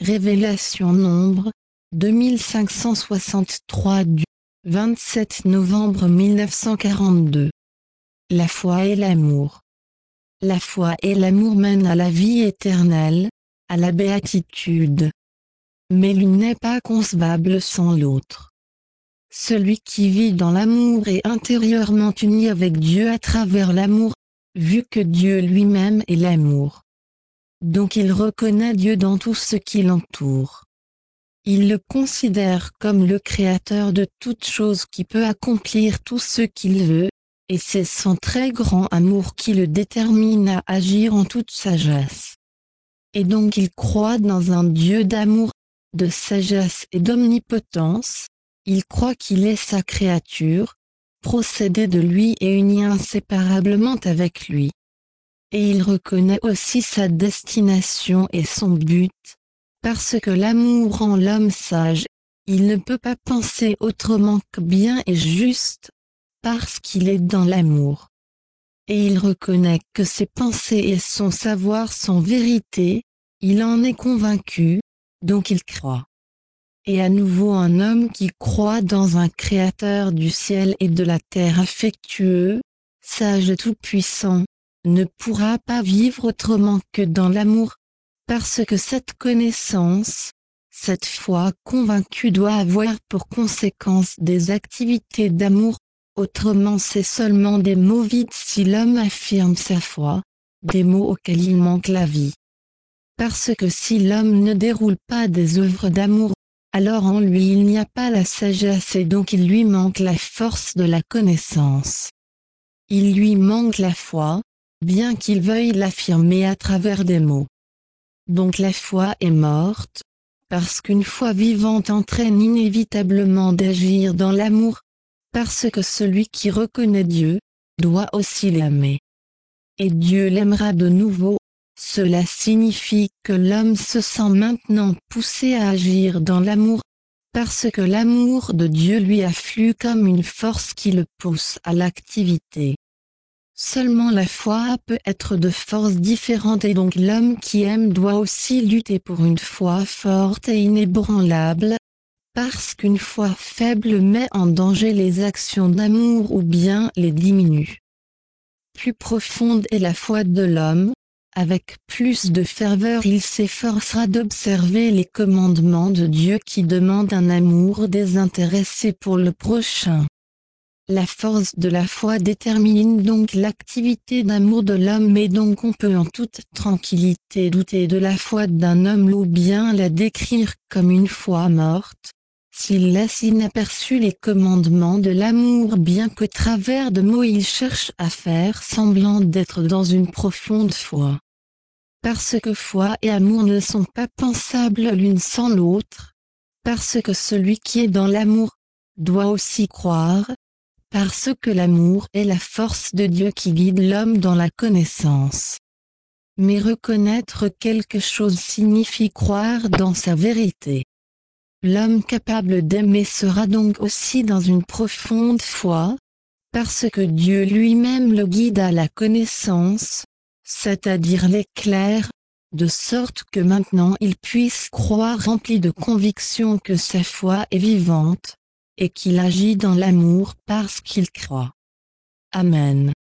Révélation Nombre, 2563 du 27 novembre 1942. La foi et l'amour. La foi et l'amour mènent à la vie éternelle, à la béatitude. Mais l'une n'est pas concevable sans l'autre. Celui qui vit dans l'amour est intérieurement uni avec Dieu à travers l'amour, vu que Dieu lui-même est l'amour. Donc il reconnaît Dieu dans tout ce qui l'entoure. Il le considère comme le créateur de toute chose qui peut accomplir tout ce qu'il veut, et c'est son très grand amour qui le détermine à agir en toute sagesse. Et donc il croit dans un Dieu d'amour, de sagesse et d'omnipotence, il croit qu'il est sa créature, procédé de lui et uni inséparablement avec lui. Et il reconnaît aussi sa destination et son but. Parce que l'amour rend l'homme sage, il ne peut pas penser autrement que bien et juste, parce qu'il est dans l'amour. Et il reconnaît que ses pensées et son savoir sont vérité, il en est convaincu, donc il croit. Et à nouveau un homme qui croit dans un Créateur du ciel et de la terre affectueux, sage et tout-puissant, ne pourra pas vivre autrement que dans l'amour, parce que cette connaissance, cette foi convaincue doit avoir pour conséquence des activités d'amour, autrement c'est seulement des mots vides si l'homme affirme sa foi, des mots auxquels il manque la vie. Parce que si l'homme ne déroule pas des œuvres d'amour, alors en lui il n'y a pas la sagesse et donc il lui manque la force de la connaissance. Il lui manque la foi, bien qu'il veuille l'affirmer à travers des mots. Donc la foi est morte, parce qu'une foi vivante entraîne inévitablement d'agir dans l'amour, parce que celui qui reconnaît Dieu, doit aussi l'aimer. Et Dieu l'aimera de nouveau, cela signifie que l'homme se sent maintenant poussé à agir dans l'amour, parce que l'amour de Dieu lui afflue comme une force qui le pousse à l'activité. Seulement la foi peut être de forces différentes et donc l'homme qui aime doit aussi lutter pour une foi forte et inébranlable, parce qu'une foi faible met en danger les actions d'amour ou bien les diminue. Plus profonde est la foi de l'homme, avec plus de ferveur il s'efforcera d'observer les commandements de Dieu qui demandent un amour désintéressé pour le prochain. La force de la foi détermine donc l'activité d'amour de l'homme et donc on peut en toute tranquillité douter de la foi d'un homme ou bien la décrire comme une foi morte, s'il laisse inaperçus les commandements de l'amour bien qu'au travers de mots il cherche à faire semblant d'être dans une profonde foi. Parce que foi et amour ne sont pas pensables l'une sans l'autre, parce que celui qui est dans l'amour, doit aussi croire, parce que l'amour est la force de Dieu qui guide l'homme dans la connaissance. Mais reconnaître quelque chose signifie croire dans sa vérité. L'homme capable d'aimer sera donc aussi dans une profonde foi, parce que Dieu lui-même le guide à la connaissance, c'est-à-dire l'éclaire, de sorte que maintenant il puisse croire rempli de conviction que sa foi est vivante, et qu'il agit dans l'amour parce qu'il croit. Amen.